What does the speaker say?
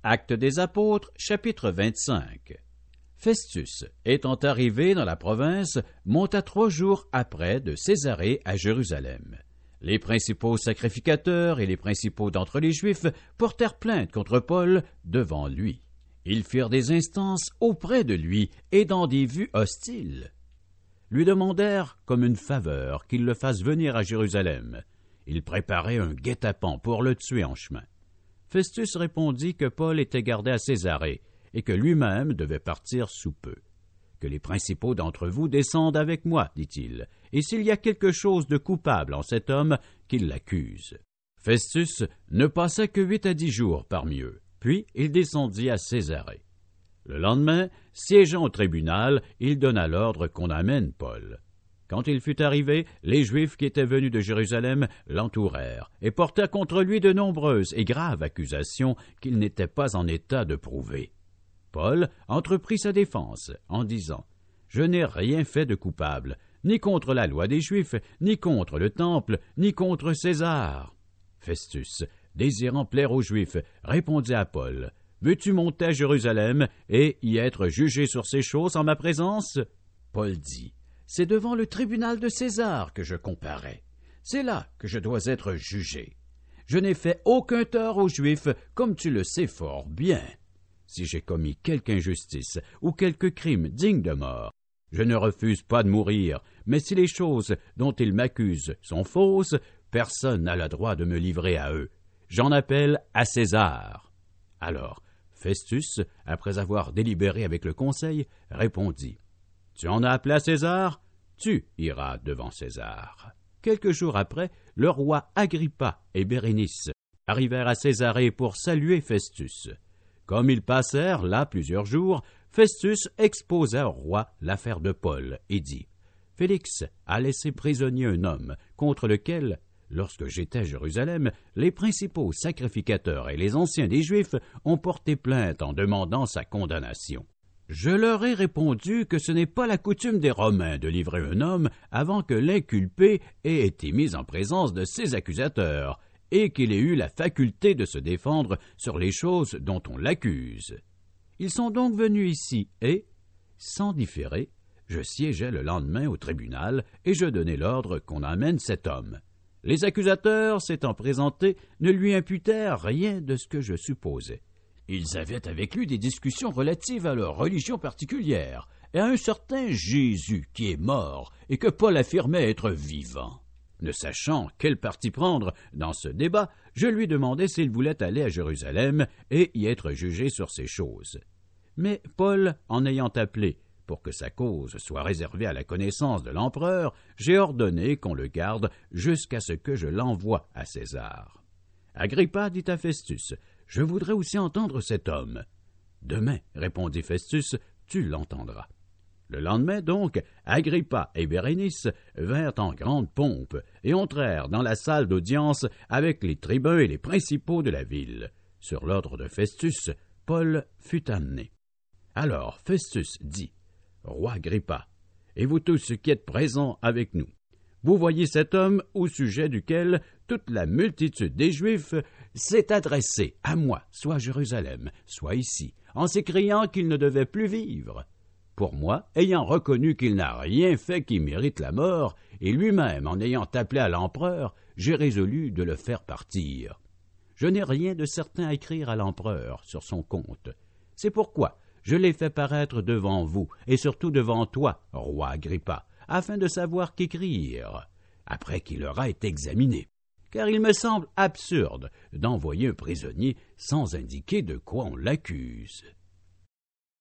Actes des Apôtres, chapitre 25. Festus, étant arrivé dans la province, monta 3 jours après de Césarée à Jérusalem. Les principaux sacrificateurs et les principaux d'entre les Juifs portèrent plainte contre Paul devant lui. Ils firent des instances auprès de lui et dans des vues hostiles. Lui demandèrent comme une faveur qu'il le fasse venir à Jérusalem. Ils préparaient un guet-apens pour le tuer en chemin. Festus répondit que Paul était gardé à Césarée et que lui-même devait partir sous peu. « Que les principaux d'entre vous descendent avec moi, dit-il, et s'il y a quelque chose de coupable en cet homme, qu'il l'accuse. » Festus ne passa que 8 à 10 jours parmi eux, puis il descendit à Césarée. Le lendemain, siégeant au tribunal, il donna l'ordre qu'on amène Paul. Quand il fut arrivé, les Juifs qui étaient venus de Jérusalem l'entourèrent et portèrent contre lui de nombreuses et graves accusations qu'il n'était pas en état de prouver. Paul entreprit sa défense en disant « Je n'ai rien fait de coupable, ni contre la loi des Juifs, ni contre le Temple, ni contre César. » Festus, désirant plaire aux Juifs, répondit à Paul « Veux-tu monter à Jérusalem et y être jugé sur ces choses en ma présence ?» Paul dit « C'est devant le tribunal de César que je comparais. C'est là que je dois être jugé. Je n'ai fait aucun tort aux Juifs, comme tu le sais fort bien. Si j'ai commis quelque injustice ou quelque crime digne de mort, je ne refuse pas de mourir, mais si les choses dont ils m'accusent sont fausses, personne n'a le droit de me livrer à eux. J'en appelle à César. » Alors, Festus, après avoir délibéré avec le conseil, répondit « Tu en as appelé à César? Tu iras devant César. » Quelques jours après, le roi Agrippa et Bérénice arrivèrent à Césarée pour saluer Festus. Comme ils passèrent là plusieurs jours, Festus exposa au roi l'affaire de Paul et dit « Félix a laissé prisonnier un homme contre lequel, lorsque j'étais à Jérusalem, les principaux sacrificateurs et les anciens des Juifs ont porté plainte en demandant sa condamnation. Je leur ai répondu que ce n'est pas la coutume des Romains de livrer un homme avant que l'inculpé ait été mis en présence de ses accusateurs, et qu'il ait eu la faculté de se défendre sur les choses dont on l'accuse. Ils sont donc venus ici, et, sans différer, je siégeai le lendemain au tribunal, et je donnai l'ordre qu'on amène cet homme. Les accusateurs, s'étant présentés, ne lui imputèrent rien de ce que je supposais. Ils avaient avec lui des discussions relatives à leur religion particulière, et à un certain Jésus qui est mort, et que Paul affirmait être vivant. Ne sachant quel parti prendre dans ce débat, je lui demandai s'il voulait aller à Jérusalem et y être jugé sur ces choses. Mais Paul, en ayant appelé pour que sa cause soit réservée à la connaissance de l'empereur, j'ai ordonné qu'on le garde jusqu'à ce que je l'envoie à César. Agrippa dit à Festus, « Je voudrais aussi entendre cet homme. » « Demain, répondit Festus, tu l'entendras. » Le lendemain donc, Agrippa et Bérénice vinrent en grande pompe et entrèrent dans la salle d'audience avec les tribuns et les principaux de la ville. Sur l'ordre de Festus, Paul fut amené. Alors Festus dit, « Roi Agrippa, et vous tous qui êtes présents avec nous, vous voyez cet homme au sujet duquel toute la multitude des Juifs s'est adressée à moi, soit à Jérusalem, soit ici, en s'écriant qu'il ne devait plus vivre. Pour moi, ayant reconnu qu'il n'a rien fait qui mérite la mort, et lui-même en ayant appelé à l'empereur, j'ai résolu de le faire partir. Je n'ai rien de certain à écrire à l'empereur sur son compte. C'est pourquoi je l'ai fait paraître devant vous, et surtout devant toi, roi Agrippa, afin de savoir qu'écrire, après qu'il aura été examiné. Car il me semble absurde d'envoyer un prisonnier sans indiquer de quoi on l'accuse. »